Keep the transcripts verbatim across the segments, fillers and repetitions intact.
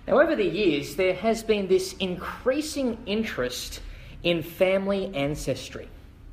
Now, over the years, there has been this increasing interest in family ancestry.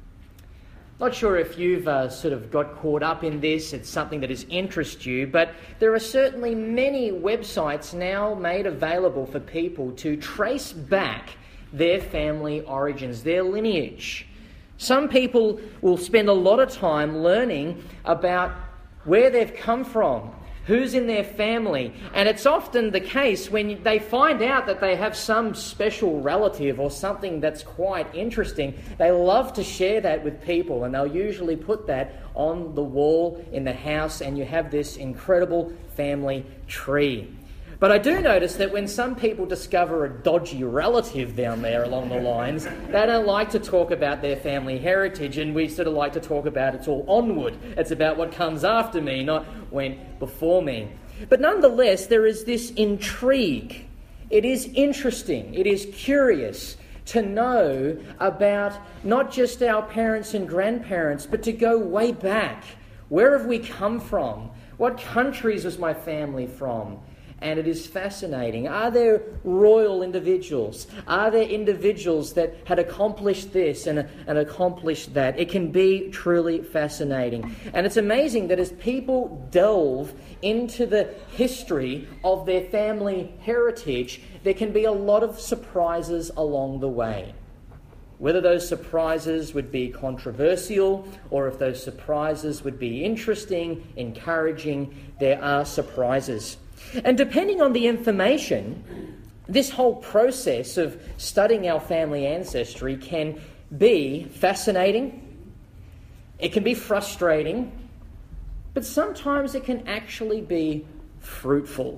Not sure if you've uh, sort of got caught up in this, it's something that has interested you, but there are certainly many websites now made available for people to trace back their family origins, their lineage. Some people will spend a lot of time learning about where they've come from, who's in their family, and it's often the case when they find out that they have some special relative or something that's quite interesting, they love to share that with people, and they'll usually put that on the wall in the house, and you have this incredible family tree. But I do notice that when some people discover a dodgy relative down there along the lines, they don't like to talk about their family heritage, and we sort of like to talk about it's all onward. It's about what comes after me, not went before me. But nonetheless, there is this intrigue. It is interesting. It is curious to know about not just our parents and grandparents, but to go way back. Where have we come from? What countries was my family from? And it is fascinating. Are there royal individuals? Are there individuals that had accomplished this and, and accomplished that? It can be truly fascinating. And it's amazing that as people delve into the history of their family heritage, there can be a lot of surprises along the way. Whether those surprises would be controversial or if those surprises would be interesting, encouraging, there are surprises. And depending on the information, this whole process of studying our family ancestry can be fascinating, it can be frustrating, but sometimes it can actually be fruitful.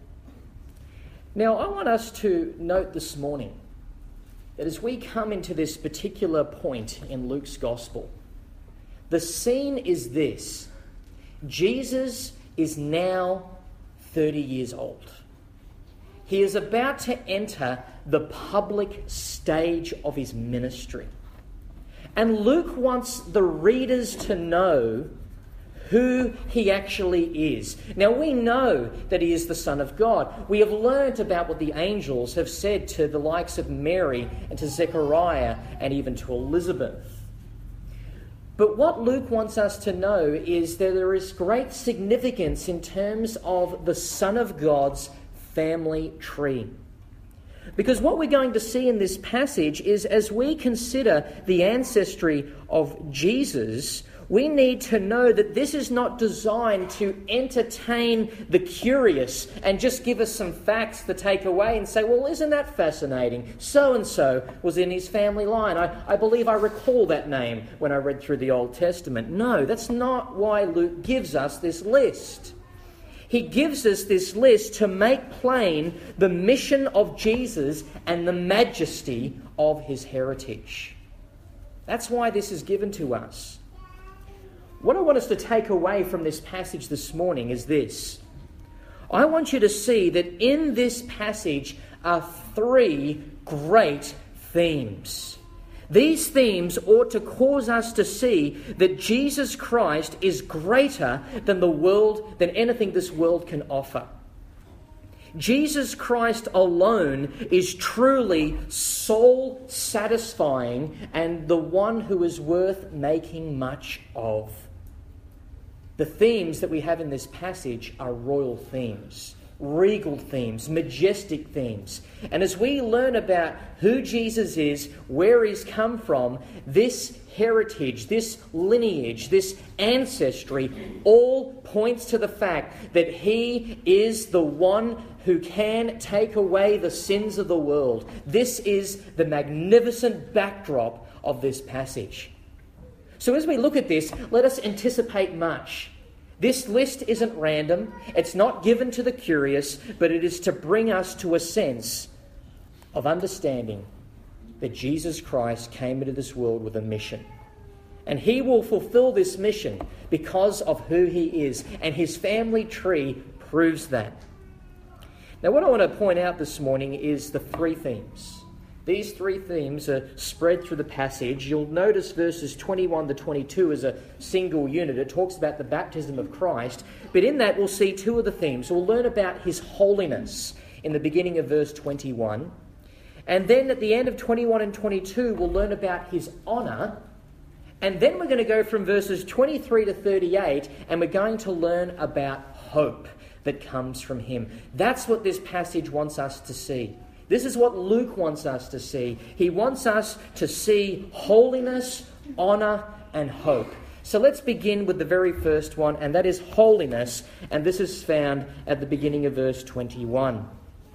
Now, I want us to note this morning that as we come into this particular point in Luke's Gospel, the scene is this: Jesus is now thirty years old. He is about to enter the public stage of his ministry. And Luke wants the readers to know who he actually is. Now, we know that he is the Son of God. We have learnt about what the angels have said to the likes of Mary and to Zechariah and even to Elizabeth. But what Luke wants us to know is that there is great significance in terms of the Son of God's family tree. Because what we're going to see in this passage is, as we consider the ancestry of Jesus, we need to know that this is not designed to entertain the curious and just give us some facts to take away and say, well, isn't that fascinating? So-and-so was in his family line. I, I believe I recall that name when I read through the Old Testament. No, that's not why Luke gives us this list. He gives us this list to make plain the mission of Jesus and the majesty of his heritage. That's why this is given to us. What I want us to take away from this passage this morning is this. I want you to see that in this passage are three great themes. These themes ought to cause us to see that Jesus Christ is greater than the world, than anything this world can offer. Jesus Christ alone is truly soul-satisfying and the one who is worth making much of. The themes that we have in this passage are royal themes, regal themes, majestic themes. And as we learn about who Jesus is, where he's come from, this heritage, this lineage, this ancestry, all points to the fact that he is the one who can take away the sins of the world. This is the magnificent backdrop of this passage. So as we look at this, let us anticipate much. This list isn't random. It's not given to the curious, but it is to bring us to a sense of understanding that Jesus Christ came into this world with a mission. And he will fulfill this mission because of who he is. And his family tree proves that. Now, what I want to point out this morning is the three themes. These three themes are spread through the passage. You'll notice verses twenty-one to twenty-two as a single unit. It talks about the baptism of Christ. But in that, we'll see two of the themes. We'll learn about his holiness. in the beginning of verse twenty-one. And then at the end of twenty-one and twenty-two, we'll learn about his honour. And then we're going to go from verses twenty-three to thirty-eight, and we're going to learn about hope that comes from him. That's what this passage wants us to see. This is what Luke wants us to see. He wants us to see holiness, honour, and hope. So let's begin with the very first one, and that is holiness. And this is found at the beginning of verse twenty-one.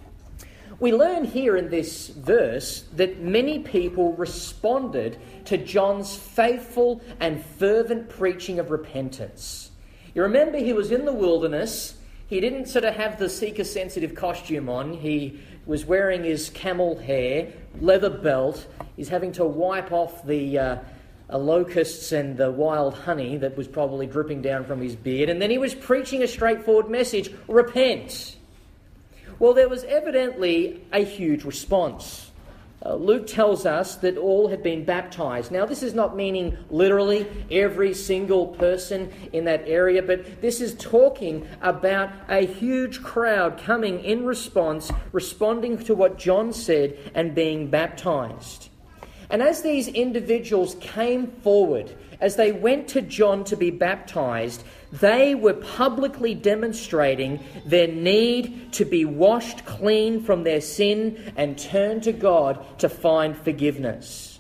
We learn here in this verse that many people responded to John's faithful and fervent preaching of repentance. You remember he was in the wilderness. He didn't sort of have the seeker-sensitive costume on. He was wearing his camel hair, leather belt. He's having to wipe off the uh, uh, locusts and the wild honey that was probably dripping down from his beard. And then he was preaching a straightforward message, repent. Well, there was evidently a huge response. Uh, Luke tells us that all had been baptized. Now, this is not meaning literally every single person in that area, but this is talking about a huge crowd coming in response, responding to what John said and being baptized. And as these individuals came forward, as they went to John to be baptized, they were publicly demonstrating their need to be washed clean from their sin and turn to God to find forgiveness.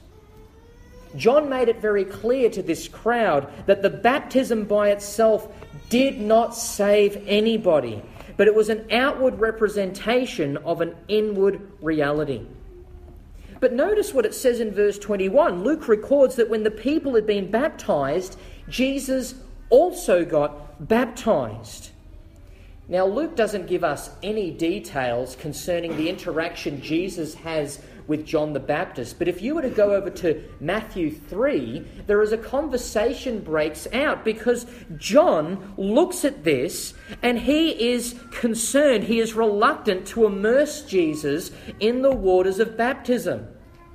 John made it very clear to this crowd that the baptism by itself did not save anybody, but it was an outward representation of an inward reality. But notice what it says in verse twenty-one. Luke records that when the people had been baptized, Jesus also got baptized. Now, Luke doesn't give us any details concerning the interaction Jesus has with John the Baptist. But if you were to go over to Matthew three, there is a conversation breaks out because John looks at this and he is concerned, he is reluctant to immerse Jesus in the waters of baptism.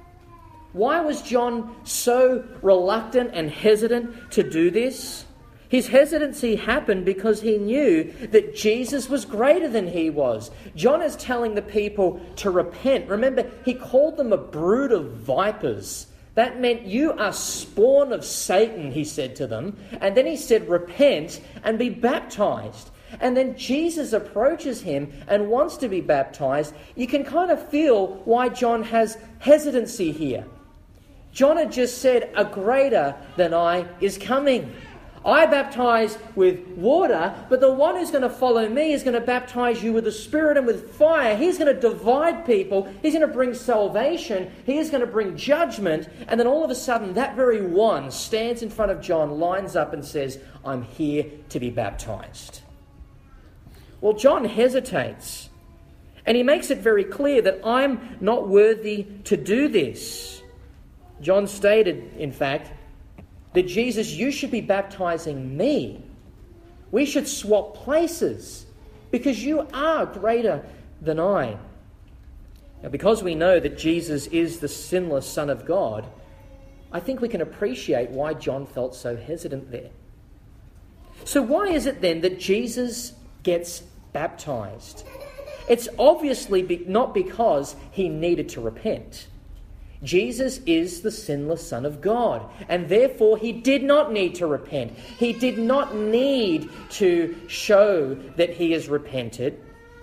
Why was John so reluctant and hesitant to do this? His hesitancy happened because he knew that Jesus was greater than he was. John is telling the people to repent. Remember, he called them a brood of vipers. That meant you are spawn of Satan, he said to them. And then he said, repent and be baptized. And then Jesus approaches him and wants to be baptized. You can kind of feel why John has hesitancy here. John had just said, a greater than I is coming. I baptize with water, but the one who's going to follow me is going to baptize you with the Spirit and with fire. He's going to divide people. He's going to bring salvation. He is going to bring judgment. And then all of a sudden, that very one stands in front of John, lines up and says, I'm here to be baptized. Well, John hesitates. And he makes it very clear that I'm not worthy to do this. John stated, in fact, that Jesus, you should be baptizing me. We should swap places because you are greater than I. Now, because we know that Jesus is the sinless Son of God, I think we can appreciate why John felt so hesitant there. So why is it then that Jesus gets baptized? It's obviously be- not because he needed to repent. Jesus is the sinless Son of God, and therefore he did not need to repent. He did not need to show that he has repented.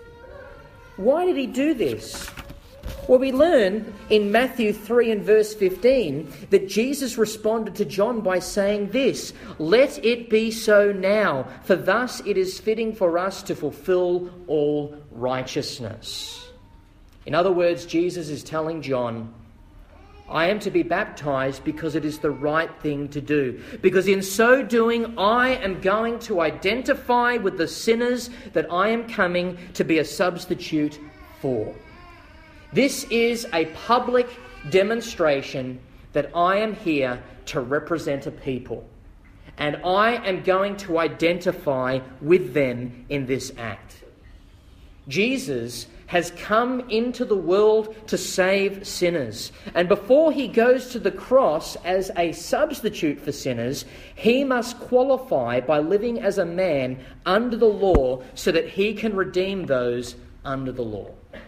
Why did he do this? Well, we learn in Matthew three and verse fifteen that Jesus responded to John by saying this, let it be so now, for thus it is fitting for us to fulfill all righteousness. In other words, Jesus is telling John, I am to be baptized because it is the right thing to do. Because in so doing, I am going to identify with the sinners that I am coming to be a substitute for. This is a public demonstration that I am here to represent a people. And I am going to identify with them in this act. Jesus has come into the world to save sinners. And before he goes to the cross as a substitute for sinners, he must qualify by living as a man under the law so that he can redeem those under the law.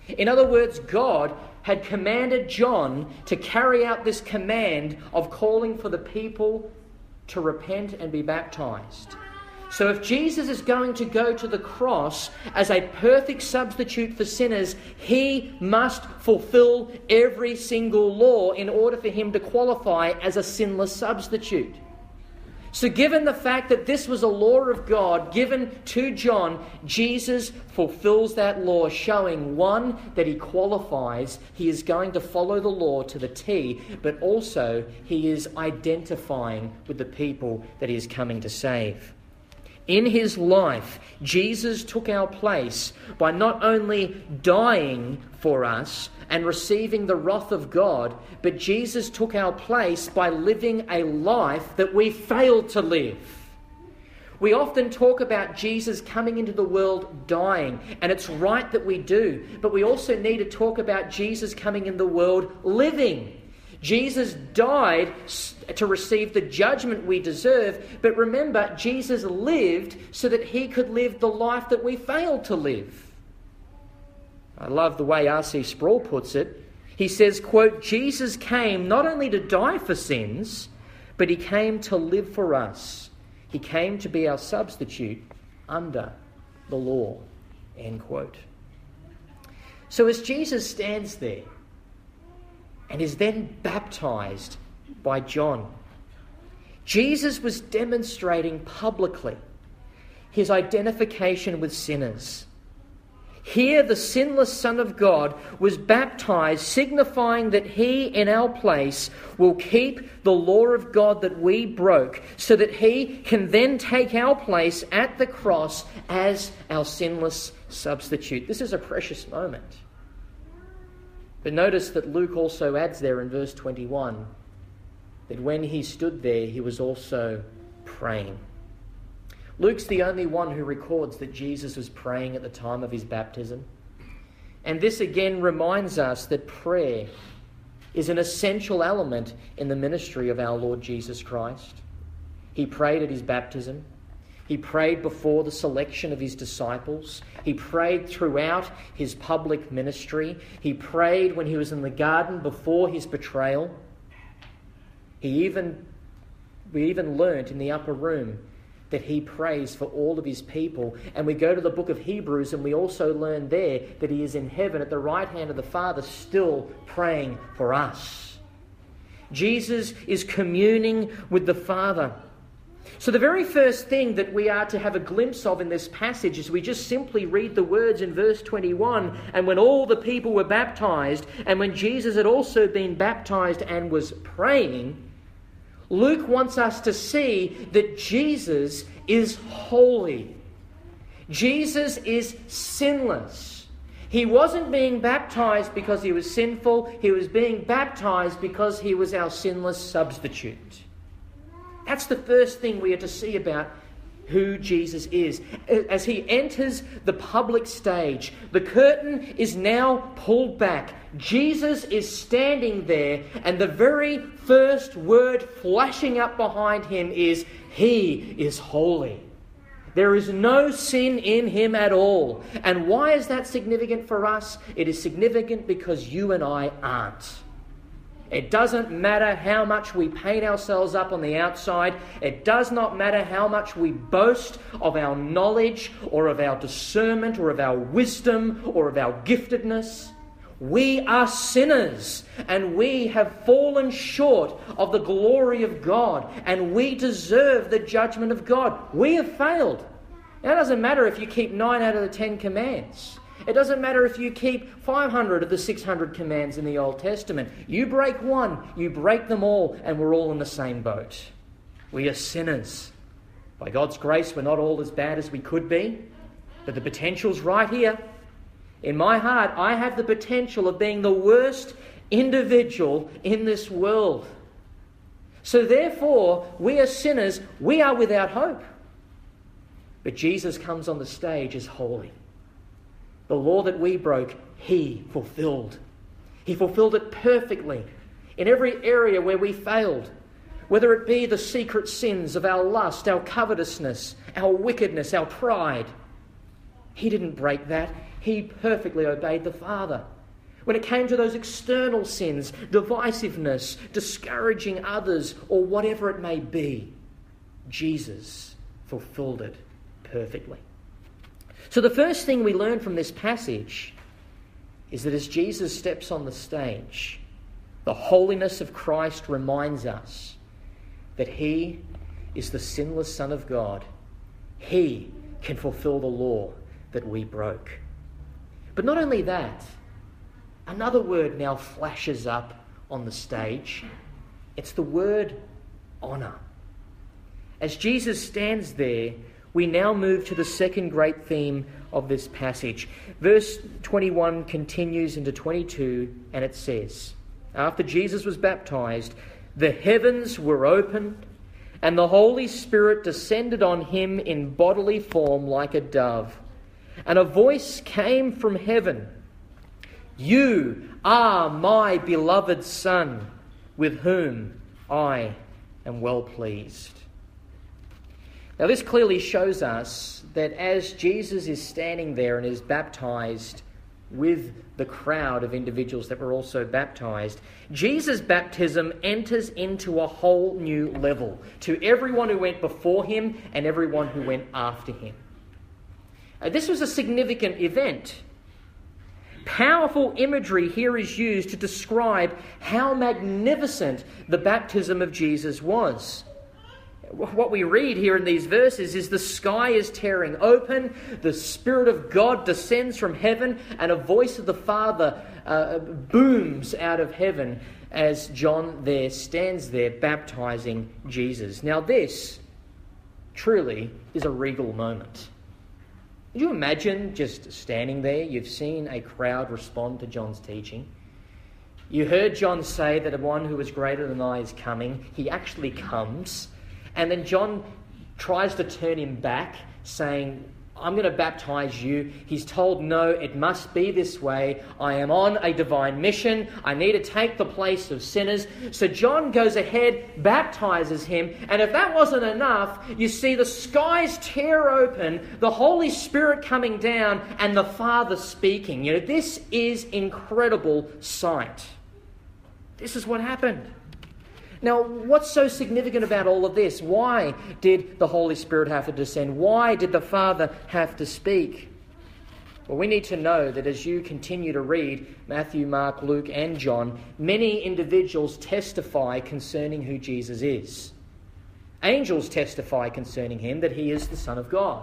In other words, God had commanded John to carry out this command of calling for the people to repent and be baptized. So if Jesus is going to go to the cross as a perfect substitute for sinners, he must fulfill every single law in order for him to qualify as a sinless substitute. So given the fact that this was a law of God given to John, Jesus fulfills that law, showing, one, that he qualifies, he is going to follow the law to the T, but also he is identifying with the people that he is coming to save. In his life, Jesus took our place by not only dying for us and receiving the wrath of God, but Jesus took our place by living a life that we failed to live. We often talk about Jesus coming into the world dying, and it's right that we do, but we also need to talk about Jesus coming in the world living. Jesus died to receive the judgment we deserve, but remember, Jesus lived so that he could live the life that we failed to live. I love the way R C Sproul puts it. He says, quote, Jesus came not only to die for sins, but he came to live for us. He came to be our substitute under the law, end quote. So as Jesus stands there, and is then baptized by John, Jesus was demonstrating publicly his identification with sinners. Here, the sinless Son of God was baptized, signifying that he, in our place, will keep the law of God that we broke, so that he can then take our place at the cross as our sinless substitute. This is a precious moment. But notice that Luke also adds there in verse twenty-one that when he stood there, he was also praying. Luke's the only one who records that Jesus was praying at the time of his baptism. And this again reminds us that prayer is an essential element in the ministry of our Lord Jesus Christ. He prayed at his baptism. He prayed before the selection of his disciples. He prayed throughout his public ministry. He prayed when he was in the garden before his betrayal. He even, we even learnt in the upper room that he prays for all of his people. And we go to the book of Hebrews and we also learn there that he is in heaven at the right hand of the Father, still praying for us. Jesus is communing with the Father. So the very first thing that we are to have a glimpse of in this passage is we just simply read the words in verse twenty-one, and when all the people were baptized, and when Jesus had also been baptized and was praying, Luke wants us to see that Jesus is holy. Jesus is sinless. He wasn't being baptized because he was sinful. He was being baptized because he was our sinless substitute. That's the first thing we are to see about who Jesus is. As he enters the public stage, the curtain is now pulled back. Jesus is standing there, and the very first word flashing up behind him is, he is holy. There is no sin in him at all. And why is that significant for us? It is significant because you and I aren't. It doesn't matter how much we paint ourselves up on the outside. It does not matter how much we boast of our knowledge or of our discernment or of our wisdom or of our giftedness. We are sinners, and we have fallen short of the glory of God, and we deserve the judgment of God. We have failed. Now, it doesn't matter if you keep nine out of the ten commands. It doesn't matter if you keep five hundred of the six hundred commands in the Old Testament. You break one, you break them all, and we're all in the same boat. We are sinners. By God's grace, we're not all as bad as we could be, but the potential's right here. In my heart, I have the potential of being the worst individual in this world. So therefore, we are sinners, we are without hope. But Jesus comes on the stage as holy. The law that we broke, he fulfilled. He fulfilled it perfectly in every area where we failed. Whether it be the secret sins of our lust, our covetousness, our wickedness, our pride. He didn't break that. he perfectly obeyed the Father. When it came to those external sins, divisiveness, discouraging others, or whatever it may be, Jesus fulfilled it perfectly. So the first thing we learn from this passage is that as Jesus steps on the stage, the holiness of Christ reminds us that he is the sinless Son of God. He can fulfill the law that we broke. But not only that, another word now flashes up on the stage. It's the word honour. As Jesus stands there, we now move to the second great theme of this passage. Verse twenty-one continues into twenty-two, and it says, after Jesus was baptized, the heavens were opened, and the Holy Spirit descended on him in bodily form like a dove. And a voice came from heaven, "You are my beloved Son, with whom I am well pleased." Now this clearly shows us that as Jesus is standing there and is baptized with the crowd of individuals that were also baptized, Jesus' baptism enters into a whole new level to everyone who went before him and everyone who went after him. Uh, this was a significant event. Powerful imagery here is used to describe how magnificent the baptism of Jesus was. What we read here in these verses is the sky is tearing open, the Spirit of God descends from heaven, and a voice of the Father uh, booms out of heaven as John there stands there baptizing Jesus. Now this truly is a regal moment. Could you imagine just standing there? You've seen a crowd respond to John's teaching. You heard John say that the one who is greater than I is coming. He actually comes. And then John tries to turn him back, saying, I'm going to baptize you. He's told, no, it must be this way. I am on a divine mission. I need to take the place of sinners. So John goes ahead, baptizes him. And if that wasn't enough, you see the skies tear open, the Holy Spirit coming down, and the Father speaking. You know, this is incredible sight. This is what happened. Now, what's so significant about all of this? Why did the Holy Spirit have to descend? Why did the Father have to speak? Well, we need to know that as you continue to read Matthew, Mark, Luke, and John, many individuals testify concerning who Jesus is. Angels testify concerning him that he is the Son of God.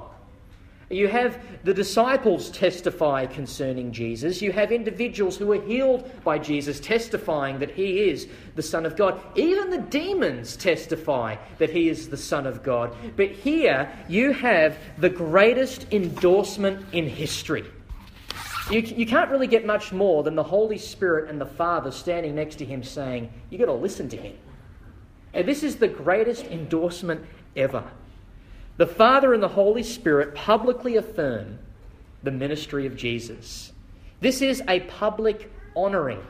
You have the disciples testify concerning Jesus. You have individuals who are healed by Jesus testifying that he is the Son of God. Even the demons testify that he is the Son of God. But here you have the greatest endorsement in history. You, you can't really get much more than the Holy Spirit and the Father standing next to him saying, you've got to listen to him. And this is the greatest endorsement ever. The Father and the Holy Spirit publicly affirm the ministry of Jesus. This is a public honouring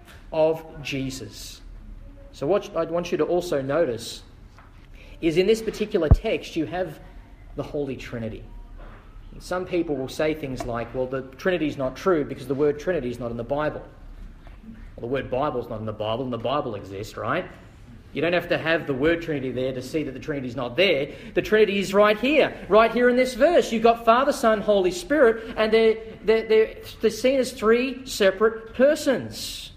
of Jesus. So what I want you to also notice is in this particular text you have the Holy Trinity. And some people will say things like, well, the Trinity is not true because the word Trinity is not in the Bible. Well, the word Bible is not in the Bible, and the Bible exists, right? You don't have to have the word Trinity there to see that the Trinity is not there. The Trinity is right here, right here in this verse. You've got Father, Son, Holy Spirit, and they're, they're, they're, they're seen as three separate persons.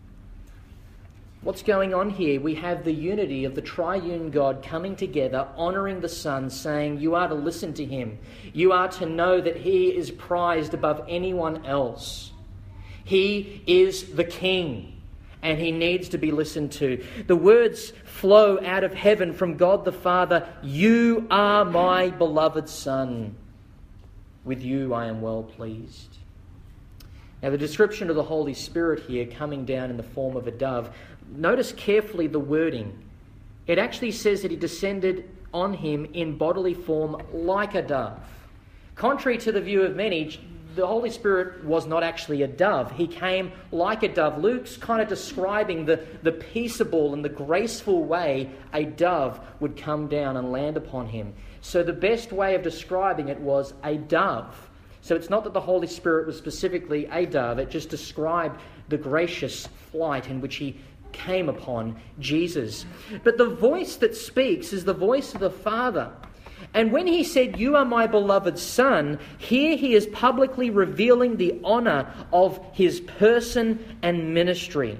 What's going on here? We have the unity of the triune God coming together, honouring the Son, saying, you are to listen to him. You are to know that he is prized above anyone else. He is the King. And he needs to be listened to. The words flow out of heaven from God the Father. You are my beloved Son. With you I am well pleased. Now the description of the Holy Spirit here coming down in the form of a dove. Notice carefully the wording. It actually says that he descended on him in bodily form like a dove. Contrary to the view of many, the Holy Spirit was not actually a dove. He came like a dove. Luke's kind of describing the, the peaceable and the graceful way a dove would come down and land upon him. So the best way of describing it was a dove. So it's not that the Holy Spirit was specifically a dove, it just described the gracious flight in which he came upon Jesus. But the voice that speaks is the voice of the Father. And when he said, "You are my beloved Son," here he is publicly revealing the honour of his person and ministry.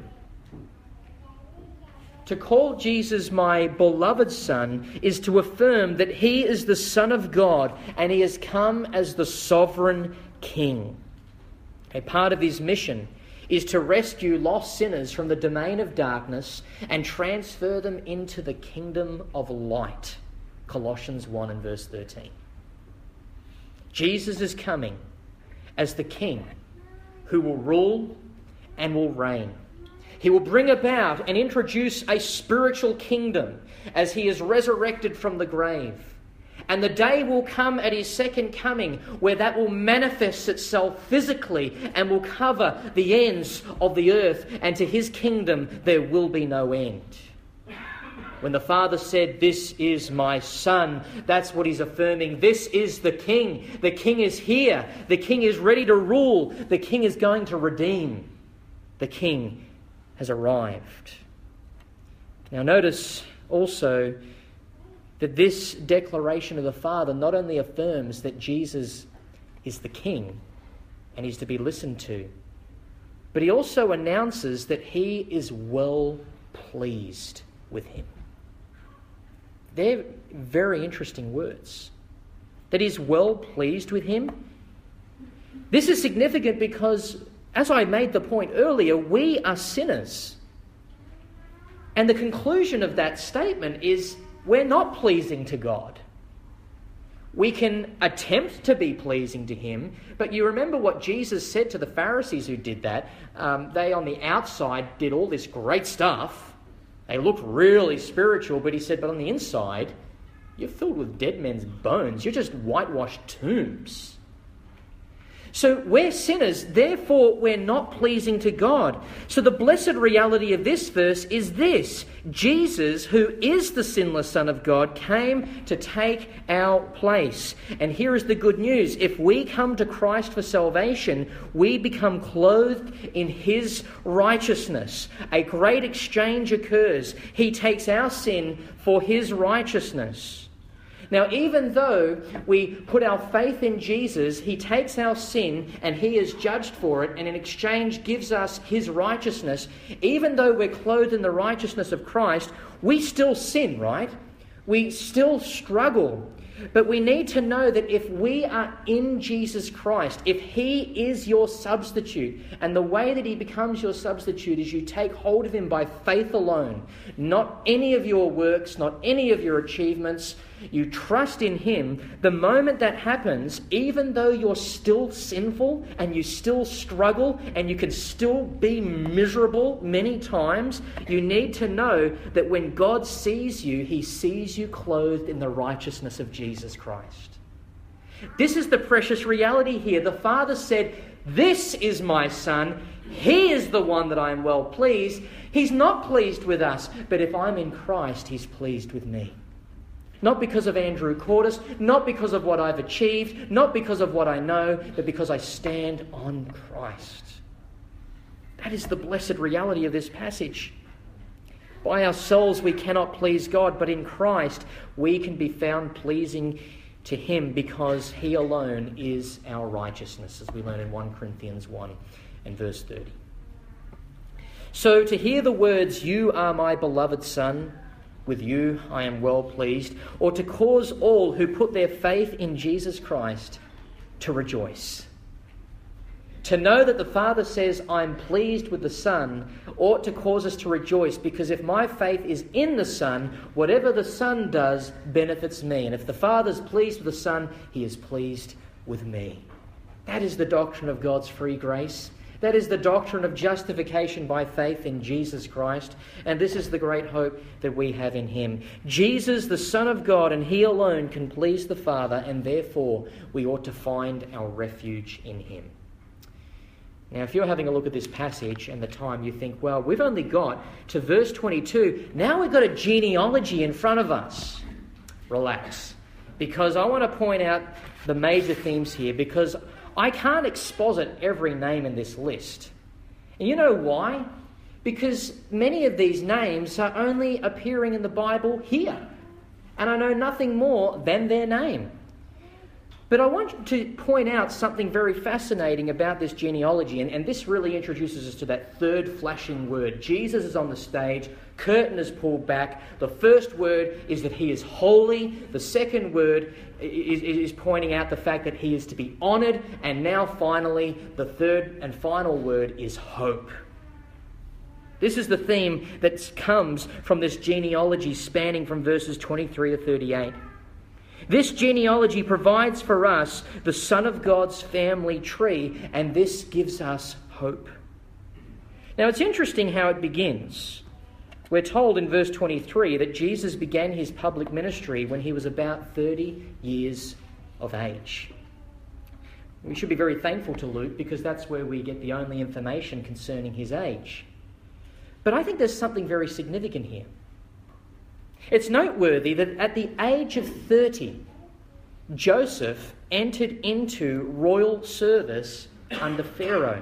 To call Jesus my beloved Son is to affirm that he is the Son of God and he has come as the sovereign King. A part of his mission is to rescue lost sinners from the domain of darkness and transfer them into the kingdom of light. Colossians one and verse thirteen. Jesus is coming as the King who will rule and will reign. He will bring about and introduce a spiritual kingdom as he is resurrected from the grave. And the day will come at his second coming where that will manifest itself physically and will cover the ends of the earth, and to his kingdom there will be no end. When the Father said, "This is my Son," that's what he's affirming. This is the King. The King is here. The King is ready to rule. The King is going to redeem. The King has arrived. Now notice also that this declaration of the Father not only affirms that Jesus is the King and he's to be listened to, but he also announces that he is well pleased with him. They're very interesting words. That he's well pleased with him. This is significant because, as I made the point earlier, we are sinners. And the conclusion of that statement is we're not pleasing to God. We can attempt to be pleasing to him, but you remember what Jesus said to the Pharisees who did that. Um, they on the outside did all this great stuff. They looked really spiritual, but he said, but on the inside, you're filled with dead men's bones. You're just whitewashed tombs. So we're sinners, therefore we're not pleasing to God. So the blessed reality of this verse is this: Jesus, who is the sinless Son of God, came to take our place. And here is the good news. If we come to Christ for salvation, we become clothed in his righteousness. A great exchange occurs. He takes our sin for his righteousness. Now, even though we put our faith in Jesus, he takes our sin and he is judged for it, and in exchange gives us his righteousness. Even though we're clothed in the righteousness of Christ, we still sin, right? We still struggle. But we need to know that if we are in Jesus Christ, if he is your substitute, and the way that he becomes your substitute is you take hold of him by faith alone, not any of your works, not any of your achievements, you trust in him. The moment that happens, even though you're still sinful and you still struggle and you can still be miserable many times, you need to know that when God sees you, he sees you clothed in the righteousness of Jesus Christ. This is the precious reality here. The Father said, "This is my Son. He is the one that I am well pleased." He's not pleased with us, but if I'm in Christ, he's pleased with me. Not because of Andrew Cordis, not because of what I've achieved, not because of what I know, but because I stand on Christ. That is the blessed reality of this passage. By ourselves we cannot please God, but in Christ we can be found pleasing to him because he alone is our righteousness, as we learn in First Corinthians one and verse thirty. So to hear the words, "You are my beloved Son, with you I am well pleased," or to cause all who put their faith in Jesus Christ to rejoice. To know that the Father says, "I'm pleased with the Son," ought to cause us to rejoice, because if my faith is in the Son, whatever the Son does benefits me. And if the Father's pleased with the Son, he is pleased with me. That is the doctrine of God's free grace. That is the doctrine of justification by faith in Jesus Christ. And this is the great hope that we have in him. Jesus, the Son of God, and he alone can please the Father, and therefore we ought to find our refuge in him. Now, if you're having a look at this passage and the time, you think, well, we've only got to verse twenty-two. Now we've got a genealogy in front of us. Relax. Because I want to point out the major themes here, because I can't exposit every name in this list. And you know why? Because many of these names are only appearing in the Bible here. And I know nothing more than their name. But I want to point out something very fascinating about this genealogy, and, and this really introduces us to that third flashing word. Jesus is on the stage, curtain is pulled back. The first word is that he is holy. The second word is, is pointing out the fact that he is to be honoured. And now finally, the third and final word is hope. This is the theme that comes from this genealogy spanning from verses twenty-three to thirty-eight. This genealogy provides for us the Son of God's family tree, and this gives us hope. Now, it's interesting how it begins. We're told in verse twenty-three that Jesus began his public ministry when he was about thirty years of age. We should be very thankful to Luke because that's where we get the only information concerning his age. But I think there's something very significant here. It's noteworthy that at the age of thirty, Joseph entered into royal service under Pharaoh.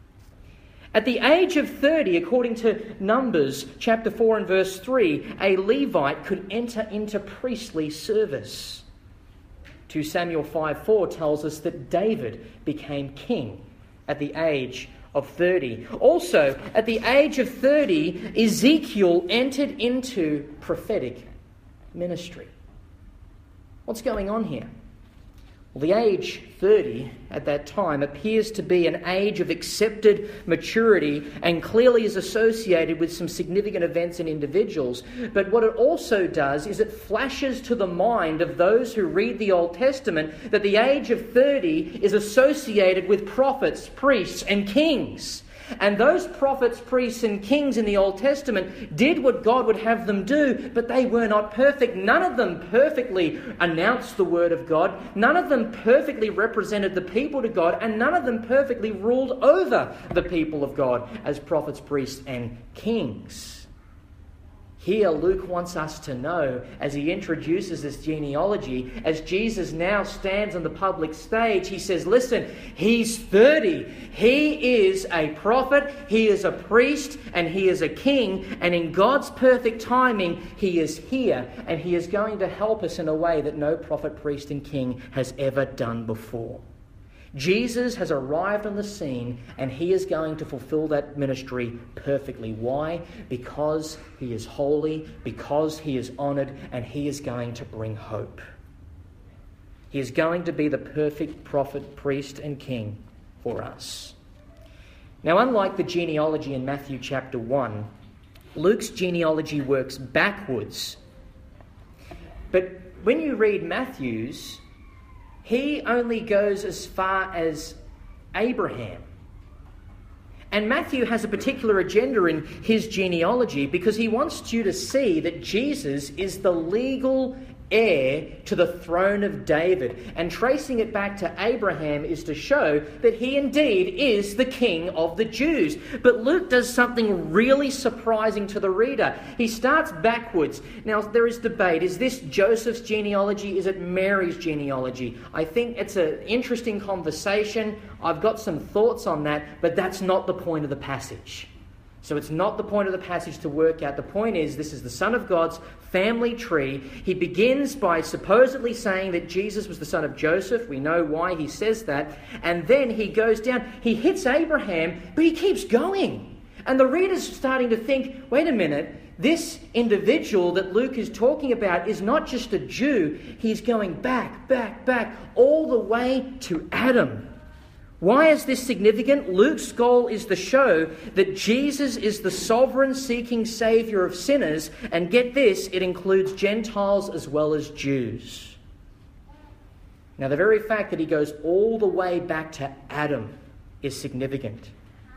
At the age of thirty, according to Numbers chapter four and verse three, a Levite could enter into priestly service. Second Samuel five four tells us that David became king at the age of thirty. Also, at the age of thirty, Ezekiel entered into prophetic ministry. What's going on here? Well, the age thirty at that time appears to be an age of accepted maturity and clearly is associated with some significant events and individuals. But what it also does is it flashes to the mind of those who read the Old Testament that the age of thirty is associated with prophets, priests, and kings. And those prophets, priests, and kings in the Old Testament did what God would have them do, but they were not perfect. None of them perfectly announced the word of God. None of them perfectly represented the people to God, and none of them perfectly ruled over the people of God as prophets, priests, and kings. Here, Luke wants us to know, as he introduces this genealogy, as Jesus now stands on the public stage, he says, listen, he's thirty. He is a prophet, he is a priest, and he is a king. And in God's perfect timing, he is here. And he is going to help us in a way that no prophet, priest, and king has ever done before. Jesus has arrived on the scene and he is going to fulfill that ministry perfectly. Why? Because he is holy, because he is honoured, and he is going to bring hope. He is going to be the perfect prophet, priest, and king for us. Now, unlike the genealogy in Matthew chapter one, Luke's genealogy works backwards. But when you read Matthew's, he only goes as far as Abraham. And Matthew has a particular agenda in his genealogy because he wants you to see that Jesus is the legal heir to the throne of David. And tracing it back to Abraham is to show that he indeed is the king of the Jews. But Luke does something really surprising to the reader. He starts backwards. Now, there is debate. Is this Joseph's genealogy? Is it Mary's genealogy? I think it's an interesting conversation. I've got some thoughts on that, but that's not the point of the passage. So it's not the point of the passage to work out. The point is, this is the Son of God's family tree. He begins by supposedly saying that Jesus was the son of Joseph. We know why he says that. And then he goes down. He hits Abraham, but he keeps going. And the reader's starting to think, wait a minute, this individual that Luke is talking about is not just a Jew. He's going back, back, back, all the way to Adam. Why is this significant? Luke's goal is to show that Jesus is the sovereign seeking Saviour of sinners, and get this, it includes Gentiles as well as Jews. Now, the very fact that he goes all the way back to Adam is significant.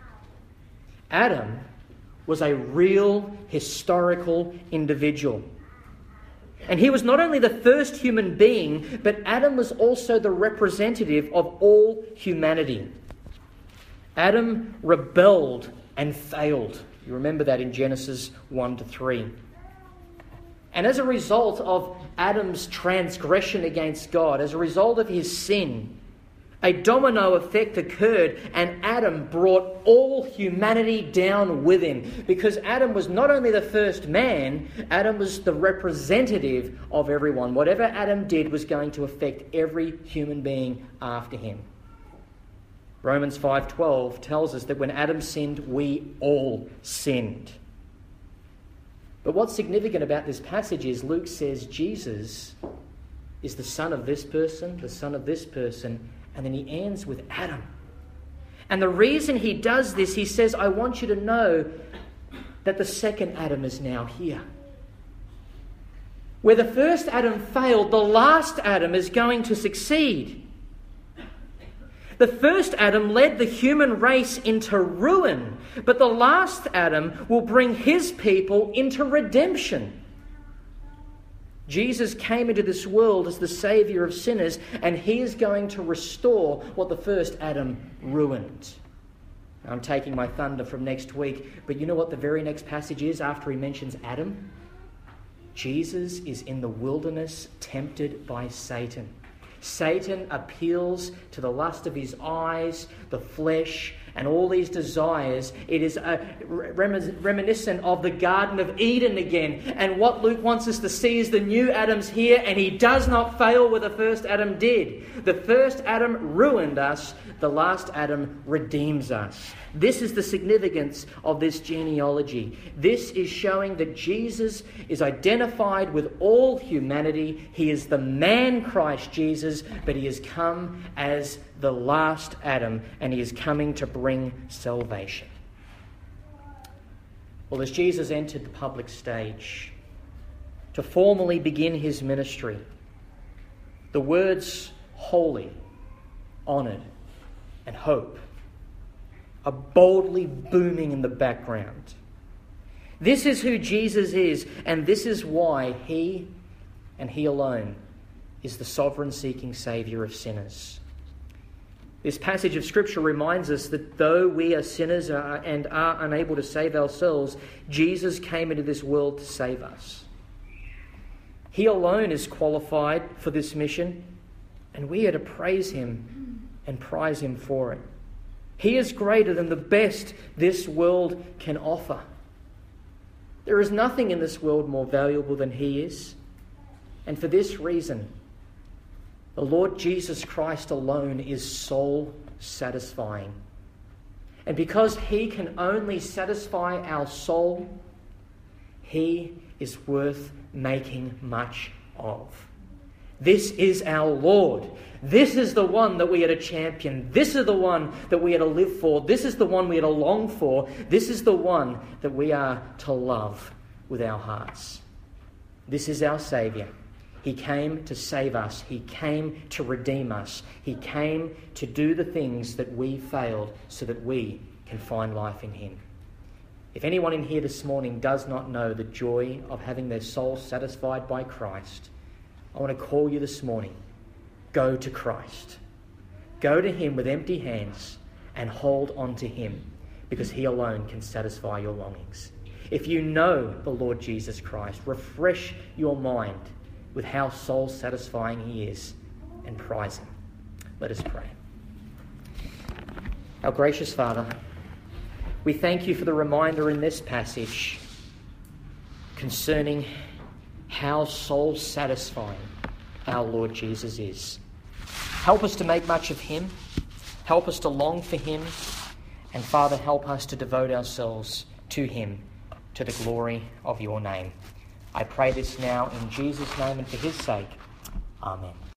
Adam was a real historical individual. And he was not only the first human being, but Adam was also the representative of all humanity. Adam rebelled and failed. You remember that in Genesis one to three. And as a result of Adam's transgression against God, as a result of his sin, A domino effect occurred, and Adam brought all humanity down with him. Because Adam was not only the first man, Adam was the representative of everyone. Whatever Adam did was going to affect every human being after him. Romans five twelve tells us that when Adam sinned, we all sinned. But what's significant about this passage is Luke says Jesus is the son of this person, the son of this person, and then he ends with Adam. And the reason he does this, he says, I want you to know that the second Adam is now here. Where the first Adam failed, the last Adam is going to succeed. The first Adam led the human race into ruin, but the last Adam will bring his people into redemption. Jesus came into this world as the Saviour of sinners, and he is going to restore what the first Adam ruined. I'm taking my thunder from next week, but you know what the very next passage is after he mentions Adam? Jesus is in the wilderness tempted by Satan. Satan appeals to the lust of his eyes, the flesh, and all these desires. It is a reminiscent of the Garden of Eden again. And what Luke wants us to see is the new Adam's here, and he does not fail where the first Adam did. The first Adam ruined us. The last Adam redeems us. This is the significance of this genealogy. This is showing that Jesus is identified with all humanity. He is the man Christ Jesus, but he has come as the last Adam, and he is coming to bring salvation. Well, as Jesus entered the public stage to formally begin his ministry, the words holy, honoured, and hope are boldly booming in the background. This is who Jesus is, and this is why he and he alone is the sovereign-seeking Saviour of sinners. This passage of Scripture reminds us that though we are sinners and are unable to save ourselves, Jesus came into this world to save us. He alone is qualified for this mission, and we are to praise him and prize him for it. He is greater than the best this world can offer. There is nothing in this world more valuable than he is. And for this reason, the Lord Jesus Christ alone is soul satisfying. And because he can only satisfy our soul, he is worth making much of. This is our Lord. This is the one that we are to champion. This is the one that we are to live for. This is the one we are to long for. This is the one that we are to love with our hearts. This is our Saviour. He came to save us. He came to redeem us. He came to do the things that we failed so that we can find life in him. If anyone in here this morning does not know the joy of having their soul satisfied by Christ, I want to call you this morning. Go to Christ. Go to him with empty hands and hold on to him, because he alone can satisfy your longings. If you know the Lord Jesus Christ, refresh your mind with how soul satisfying he is and prize him. Let us pray. Our gracious Father, we thank you for the reminder in this passage concerning how soul satisfying our Lord Jesus is. Help us to make much of him. Help us to long for him. And Father, help us to devote ourselves to him, to the glory of your name. I pray this now in Jesus' name and for his sake. Amen.